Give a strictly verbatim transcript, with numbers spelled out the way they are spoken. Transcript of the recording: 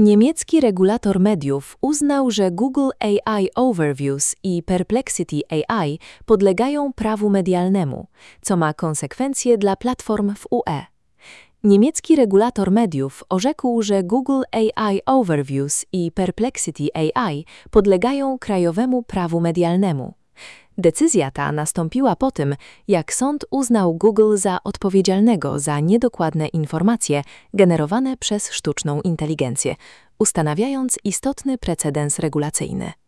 Niemiecki regulator mediów uznał, że Google A I Overviews i Perplexity A I podlegają prawu medialnemu, co ma konsekwencje dla platform w U E. Niemiecki regulator mediów orzekł, że Google A I Overviews i Perplexity A I podlegają krajowemu prawu medialnemu. Decyzja ta nastąpiła po tym, jak sąd uznał Google za odpowiedzialnego za niedokładne informacje generowane przez sztuczną inteligencję, ustanawiając istotny precedens regulacyjny.